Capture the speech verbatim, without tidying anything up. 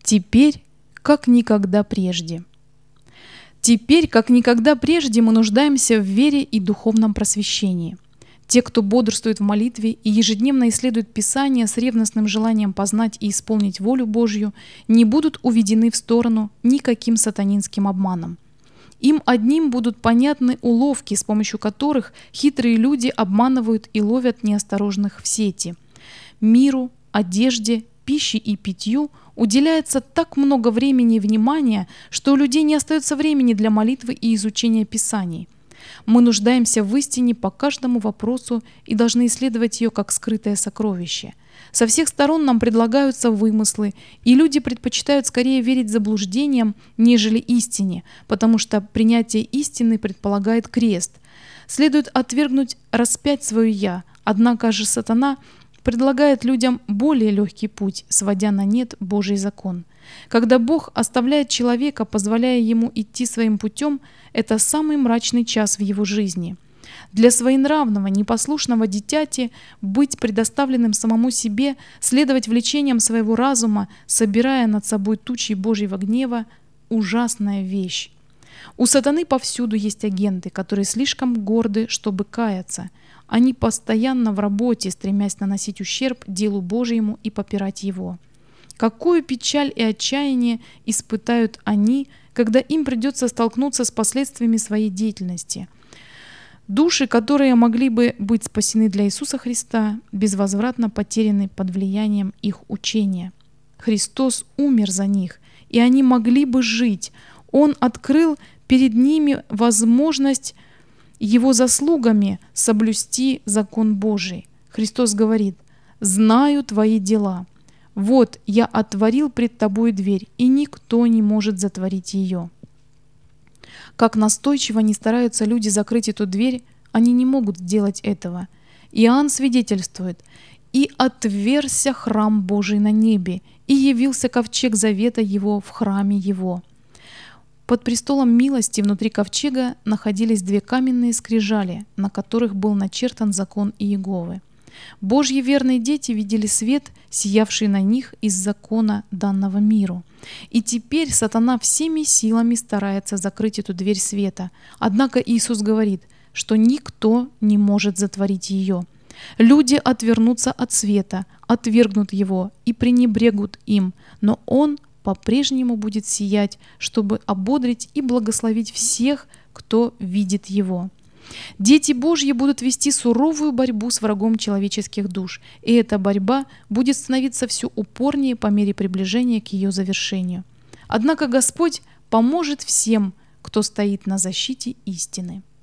Теперь, как никогда прежде. Теперь, как никогда прежде, мы нуждаемся в вере и духовном просвещении. Те, кто бодрствует в молитве и ежедневно исследует Писание с ревностным желанием познать и исполнить волю Божью, не будут уведены в сторону никаким сатанинским обманом. Им одним будут понятны уловки, с помощью которых хитрые люди обманывают и ловят неосторожных в сети. Миру, одежде, пище и питью уделяется так много времени и внимания, что у людей не остается времени для молитвы и изучения Писаний. Мы нуждаемся в истине по каждому вопросу и должны исследовать ее как скрытое сокровище. Со всех сторон нам предлагаются вымыслы, и люди предпочитают скорее верить заблуждениям, нежели истине, потому что принятие истины предполагает крест. Следует отвергнуть, распять свое «я», однако же сатана предлагает людям более легкий путь, сводя на нет Божий закон. Когда Бог оставляет человека, позволяя ему идти своим путем, это самый мрачный час в его жизни. Для своенравного, непослушного дитяти быть предоставленным самому себе, следовать влечениям своего разума, собирая над собой тучи Божьего гнева – ужасная вещь. У сатаны повсюду есть агенты, которые слишком горды, чтобы каяться. Они постоянно в работе, стремясь наносить ущерб делу Божьему и попирать его. Какую печаль и отчаяние испытают они, когда им придется столкнуться с последствиями своей деятельности. Души, которые могли бы быть спасены для Иисуса Христа, безвозвратно потеряны под влиянием их учения. Христос умер за них, и они могли бы жить. Он открыл перед ними возможность Его заслугами соблюсти закон Божий. Христос говорит: «Знаю твои дела. Вот я отворил пред тобой дверь, и никто не может затворить ее». Как настойчиво не стараются люди закрыть эту дверь, они не могут сделать этого. Иоанн свидетельствует: «И отверзся храм Божий на небе, и явился ковчег завета его в храме его». Под престолом милости внутри ковчега находились две каменные скрижали, на которых был начертан закон Иеговы. Божьи верные дети видели свет, сиявший на них из закона, данного миру. И теперь сатана всеми силами старается закрыть эту дверь света. Однако Иисус говорит, что никто не может затворить ее. Люди отвернутся от света, отвергнут его и пренебрегут им, но Он по-прежнему будет сиять, чтобы ободрить и благословить всех, кто видит его. Дети Божьи будут вести суровую борьбу с врагом человеческих душ, и эта борьба будет становиться все упорнее по мере приближения к ее завершению. Однако Господь поможет всем, кто стоит на защите истины.